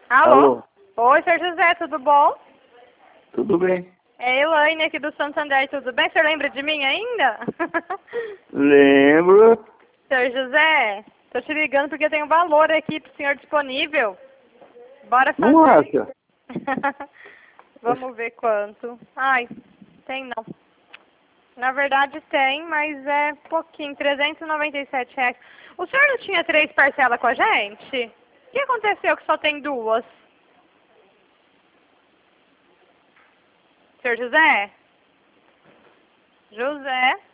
Alô? Alô? Oi, Sr. José, tudo bom? Tudo bem? É Elaine aqui do Santander, tudo bem? O senhor lembra de mim ainda? Lembro. Sr. José, tô te ligando porque tem um valor aqui pro senhor disponível. Bora fazer. Não acha? Vamos ver quanto. Ai, tem não. Na verdade tem, mas é pouquinho, R$ 397. O senhor não tinha 3 parcelas com a gente? O que aconteceu que só tem 2? Sr. José? José?